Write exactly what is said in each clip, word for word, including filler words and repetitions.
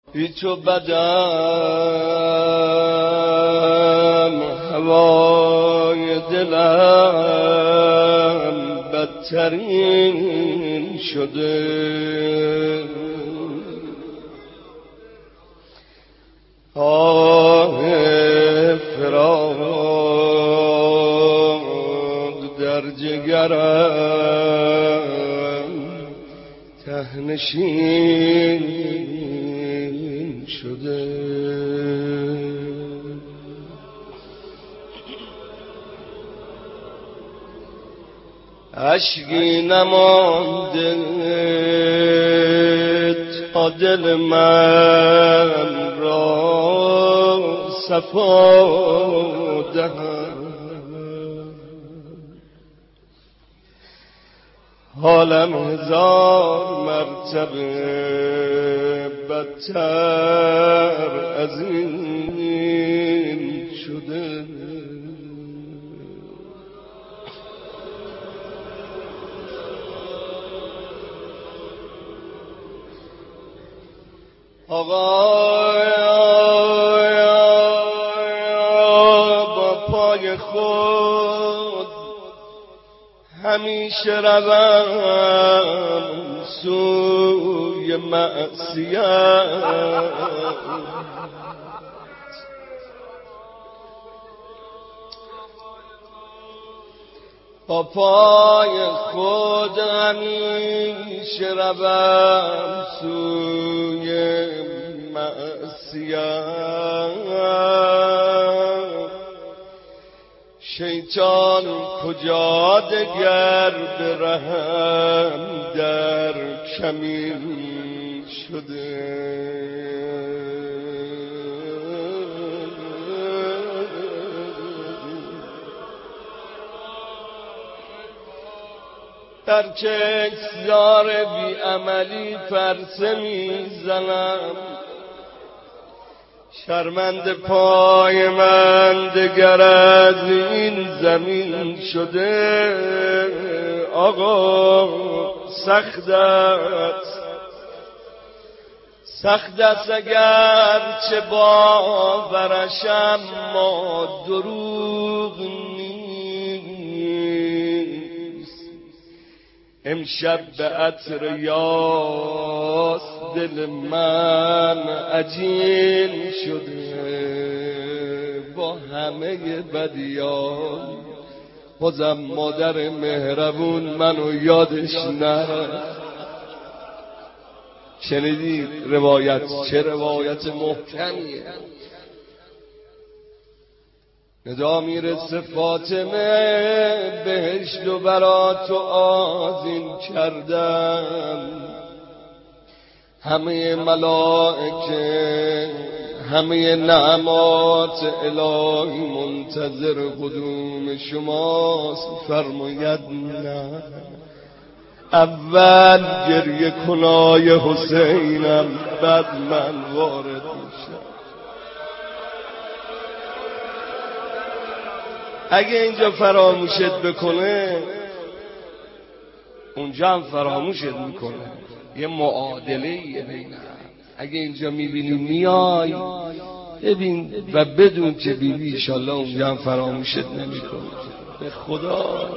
بی تو بدم هوای دلم بدترین شده. آه فراق در جگرم تهنشین شده. اشکی نمانده تا دل من را صفا دهم. حالم هزار مرتبه بدتر از این شده. آقا با پای خود همیشه روم سوی معصیت. با پای خود همیشه روم سوی معصیت. شیطان کجا دگر برهم در کمین شده. در چشم‌زار بی عملی پرسه میزنم. شرمنده پای من دگر از این زمین شده. آقا سخت است سخت است اگر چه باورش اما دروغ نیست. امشب به عطر یاس دل من عجین شده. با همه بدیان بازم مادر مهربون منو یادش نرفت. شنیدید روایت؟ چه روایت محکمیه. ندا میرسه فاطمه بهشت و برا تو آذین کردم. همه ملائکه همه نعمات الهی منتظر قدوم شماست. فرماید نه، اول گریه کنای حسینم بعد من وارد میشم. اگه اینجا فراموشت بکنه اونجا هم فراموشت میکنه. یه معادله ایه بینه. اگه اینجا میبینی میای ببین و بدون که بیبی ایشالله اونجا هم فراموشت نمیکنه. به خدا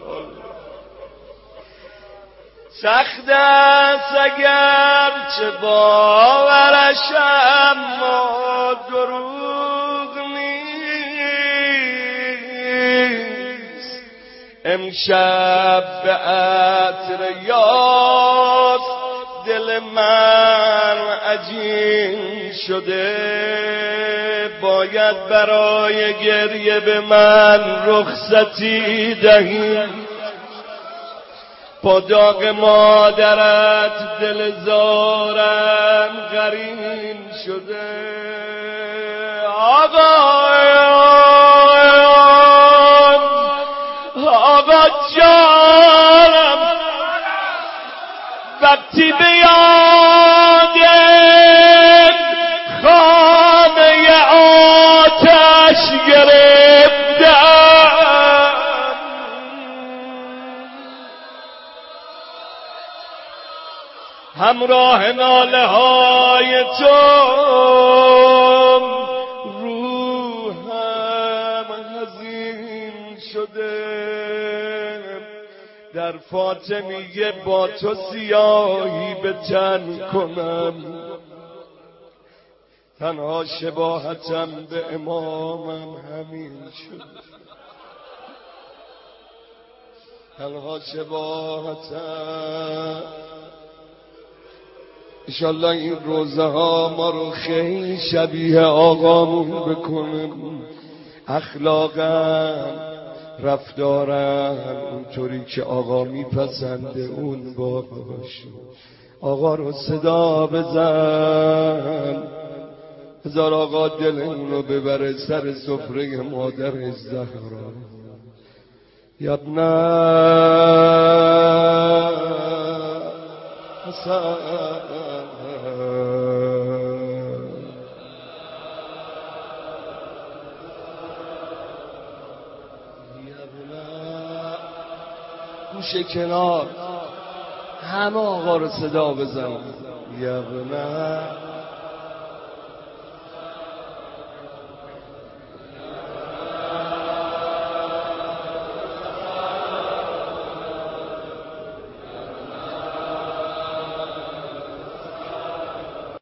سخت است اگر چه باورش اما دروغ نیست. امشب به عطر یاس دل من عجین شده. باید برای گریه به من رخصتی دهی. با داغ مادرت دل زارم غرین شده. آقا آقا جانم وقتی به یاد خانه آتش گرفتم. همراه ناله های تو روحم حزین شده، در فاطمیه با تو سیاهی به تن کنم، تنها شباهتم به امامم همین شد، تنها شباهتم. انشالله این روزه ها ما رو خیلی شبیه آقامون بکنه، اخلاقم رفتارم اونطوری که آقا میپسنده اون باشه. آقا رو صدا بزن، بذار آقا دل اونو ببره سر سفره مادر زهرا. یبنا حسن گوشه کنار همه آقا رو صدا بزن. یبنا